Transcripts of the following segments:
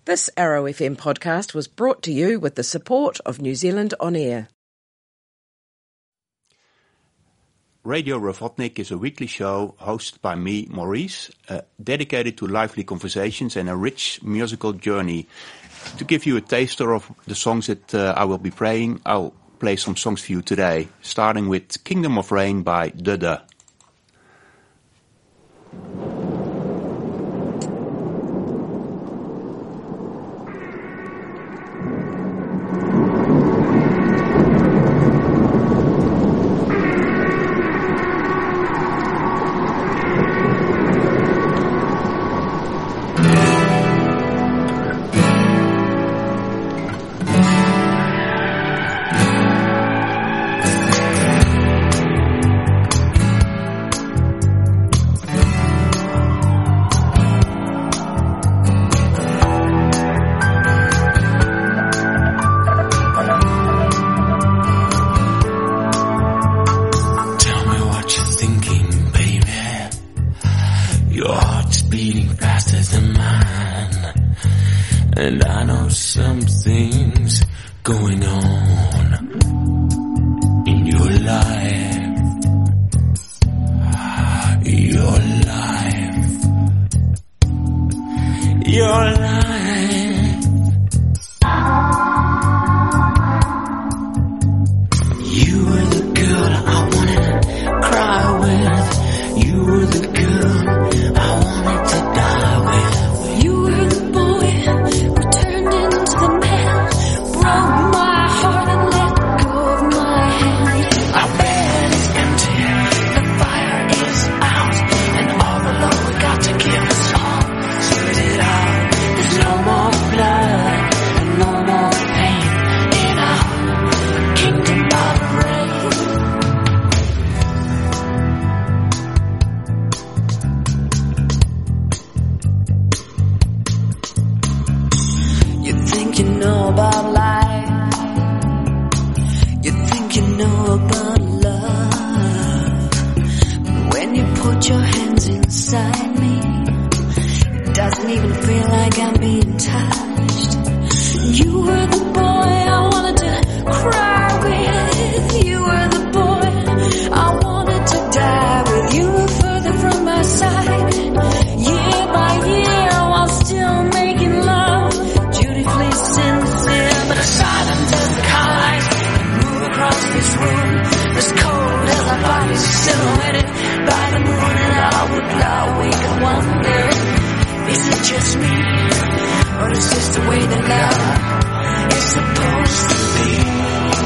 This Arrow FM podcast was brought to you with the support of New Zealand On Air. Radio Rovotnik is a weekly show hosted by me, Maurice, dedicated to lively conversations and a rich musical journey. To give you a taster of the songs that I will be playing, I'll play some songs for you today, starting with Kingdom of Rain by Duh. And I know something's going on in your life, your life. You were the girl I wanted to cry with. You were the girl I wanted to die with. You were the boy who turned into the man, broke my heart and let go of my hand. Our bed is empty, the fire is out, and all the love we got to give us all spit it out. There's no more blood and no more pain in our kingdom of rain. You think you know about life, you think you know about love, but when you put your hands inside me, it doesn't even feel like I'm being touched. You were the boy I wanted to cry with. You were the boy I wanted to die with. You were further from my side, year by year, while still making love, dutifully sincere. But a silent as the skies move across this room, as cold as our bodies silhouetted by the moon. And I would lie awake and wonder, is it just me, or is this the way that love is supposed to be?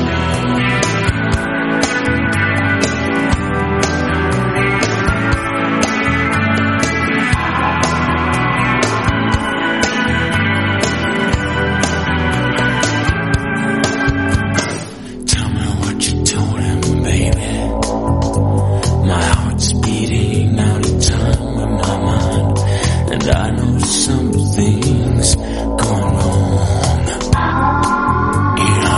Tell me what you told him, baby. My heart's beating out of time with my mind, and I know something's going on in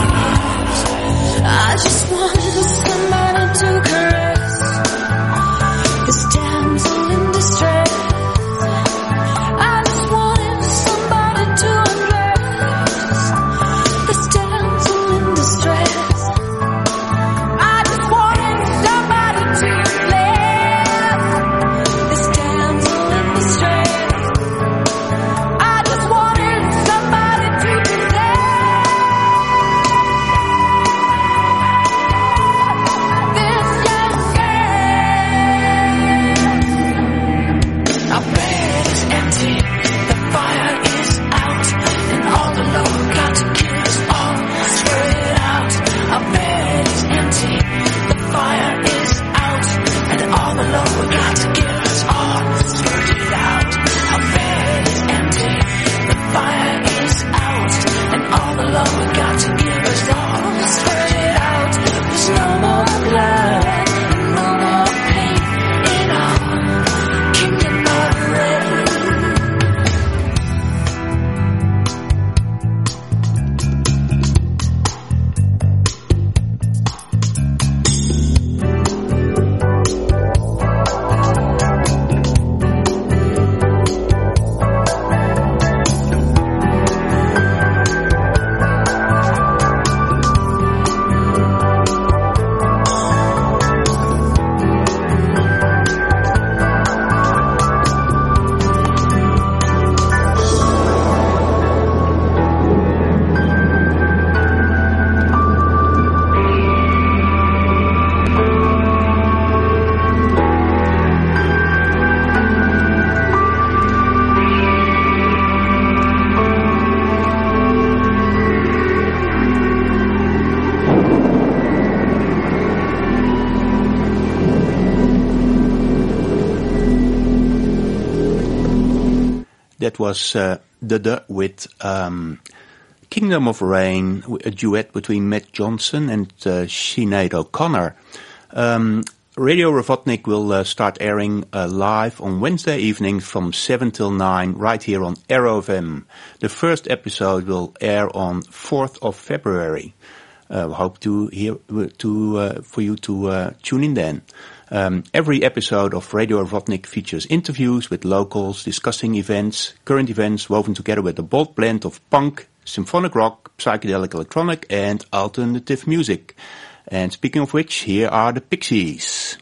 that was with Kingdom of Rain, a duet between Matt Johnson and Sinead O'Connor. Radio Ravotnik will start airing live on Wednesday evening from 7 till 9 right here on Arrow FM. The first episode will air on 4th of February. Hope to hear for you to tune in then. Every episode of Radio Ravotnik features interviews with locals discussing current events woven together with a bold blend of punk, symphonic rock, psychedelic electronic and alternative music. And speaking of which, here are the Pixies.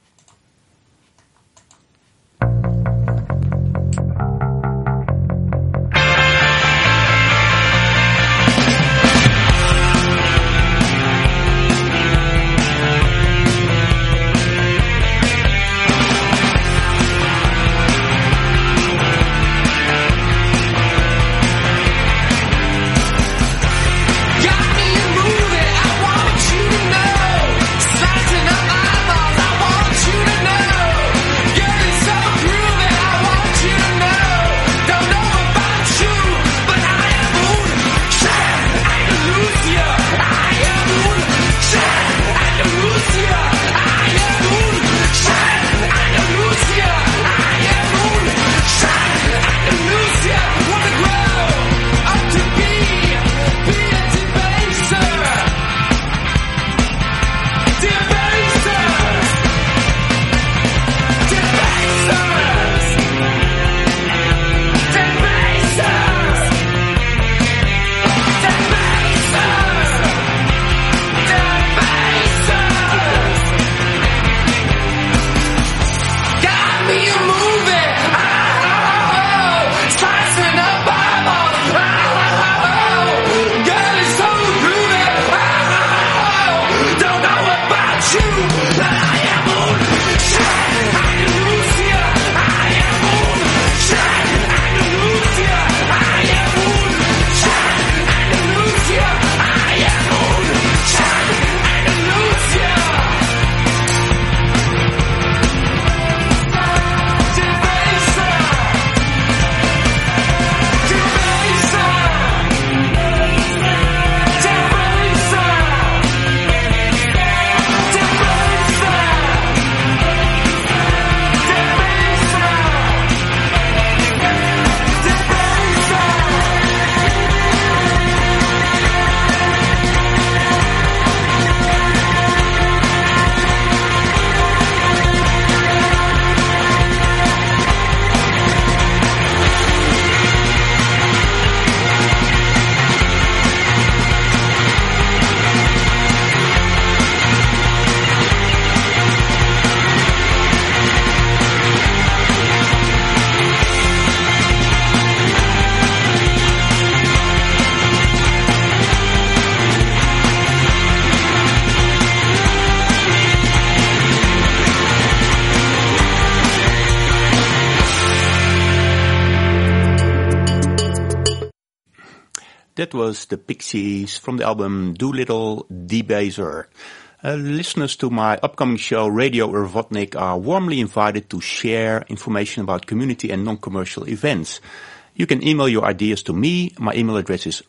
That was the Pixies from the album Doolittle Debaser. Listeners to my upcoming show Radio Ravotnik are warmly invited to share information about community and non-commercial events. You can email your ideas to me. My email address is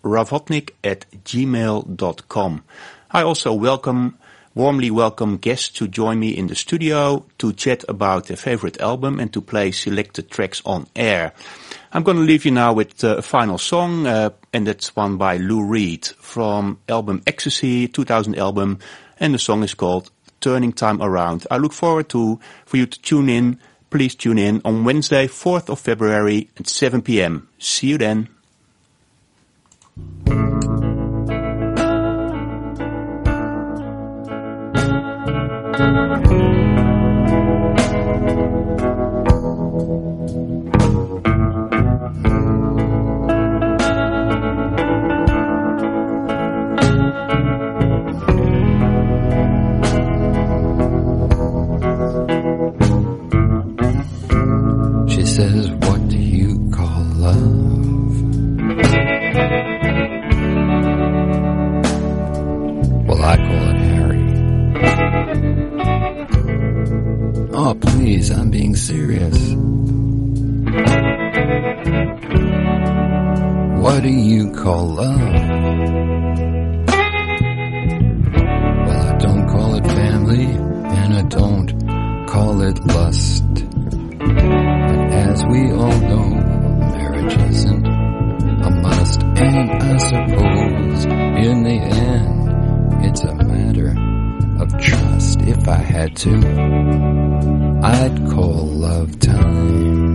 ravotnik@gmail.com. I also warmly welcome guests to join me in the studio to chat about their favorite album and to play selected tracks on air. I'm going to leave you now with a final song, and that's one by Lou Reed from album Ecstasy, 2000 album, and the song is called Turning Time Around. I look forward for you to tune in. Please tune in on Wednesday, 4th of February at 7 p.m. See you then. She says, what do you call love? Well, I call it Harry. Oh, please, I'm being serious. do you call love? Well, I don't call it family, and I don't call it lust. But as we all know, marriage isn't a must, and I suppose in the end it's a matter of trust. If I had to, I'd call love time.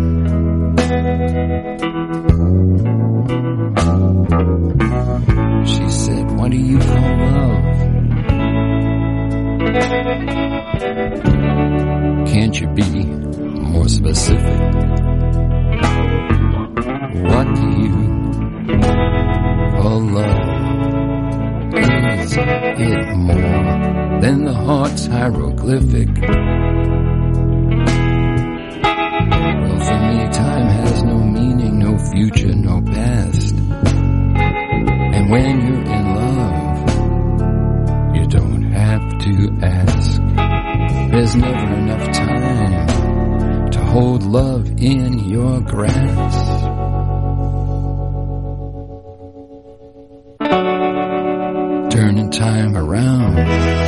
She said, what do you call love? Can't you be more specific? What do you call love? Is it more than the heart's hieroglyphic? Well, for me, time has no meaning, no future, no past. And when you're in love, you don't have to ask. There's never enough time to hold love in your grasp. Turning time around.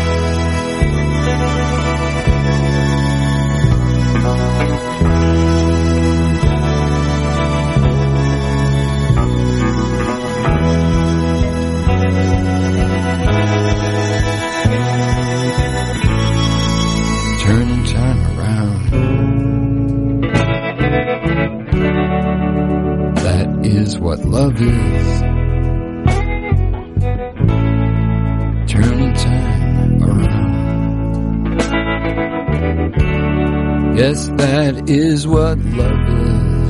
Turning time around. That is what love is. Turning time around. Yes, that is what love is.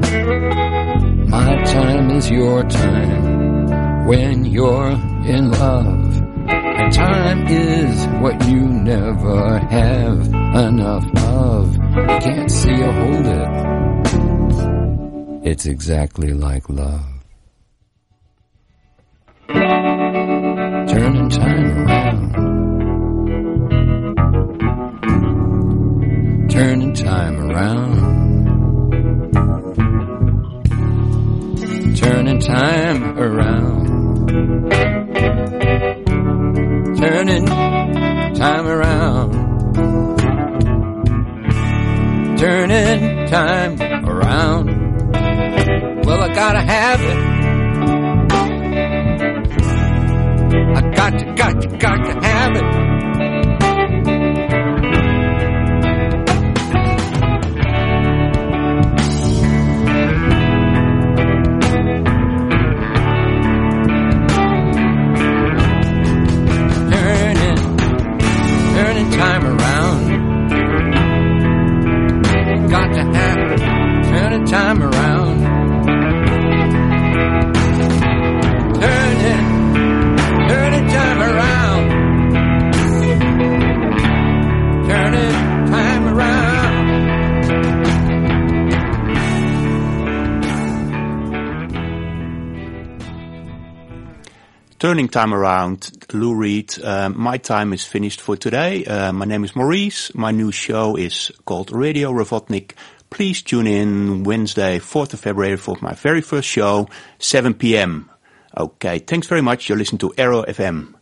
My time is your time when you're in love. And time is what you never have enough of. You can't see or hold it. It's exactly like love. Turning time around. Turning time around. Turning time around. Turning time around. Turning time around. Well, I gotta have it. I got to have it. Turning time around. Got to have it. Turning time around. Turning time around. Turning time around. Turning time around, Lou Reed. My time is finished for today. My name is Maurice. My new show is called Radio Revodnik. Please tune in Wednesday, 4th of February for my very first show, 7 p.m. Okay, thanks very much. You're listening to Aero FM.